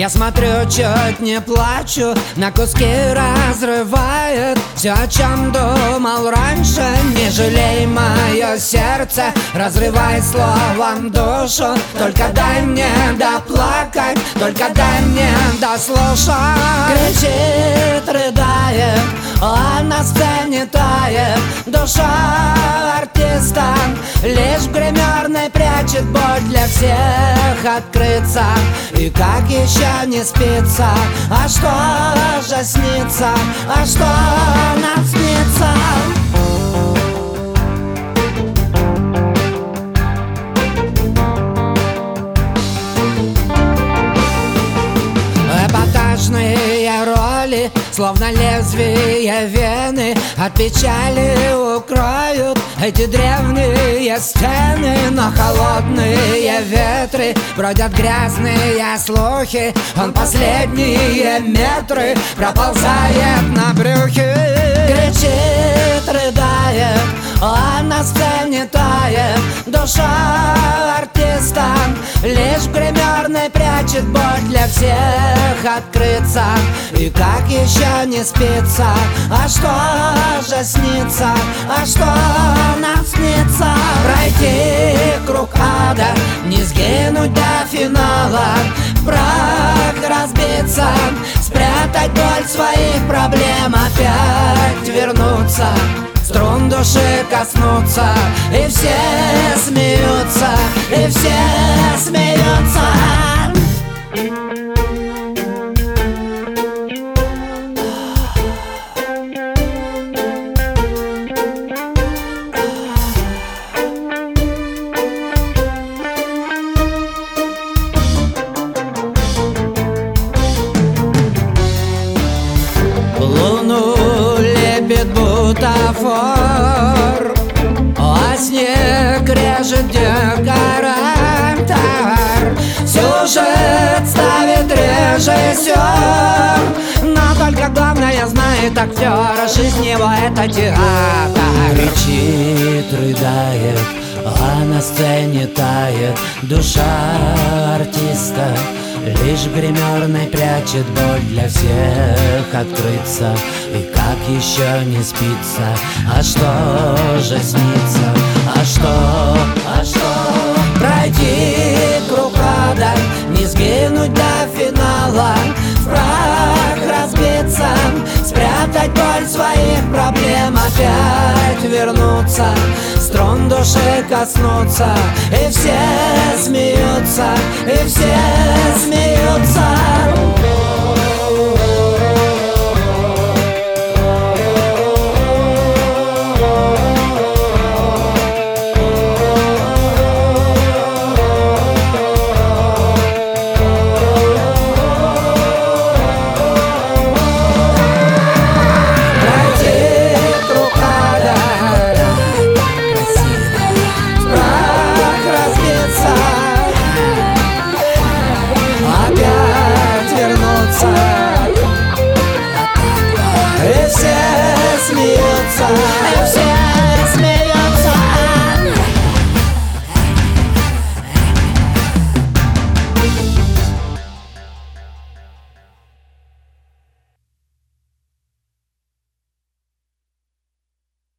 Я смотрю, чуть не плачу, на куски разрывает все, о чем думал раньше. Не жалей мое сердце, разрывай словом душу. Только дай мне доплакать, только дай мне дослушать. Кричит, рыдает, а на сцене тает душа артиста. Лишь в гримерной прячет боль, для всех открыться. И как еще не спится, а что же снится, а что нам снится? Эпатажные роли, словно лезвие вены, от печали укроют эти древние стены. Но холодные ветры бродят грязные слухи. Он последние метры проползает на брюхе. Кричит, рыдает, а на сцене тает душа артиста. Лишь в гримерной прячет боль, для всех открыться. И как еще не спится, а что же снится, а что нам снится? Пройти круг ада, не сгинуть до финала, в прах разбиться, спрятать боль своих проблем, опять вернуться, струн души коснуться. И все смеются, и все смеются. Луну лепит бутафор, а снег режет декоратор. Сюжет ставит режиссер, но только главное знает актер. Жизнь его — это театр. Кричит, рыдает, а на сцене тает душа артиста. Лишь в гримерной прячет боль, для всех открыться. И как еще не спится, а что же снится, а что пройти круг ада, не сгинуть до финала, в прах разбиться, спрятать боль своих проблем, опять вернуться, струн души коснуться. И все смеются, и все смеются.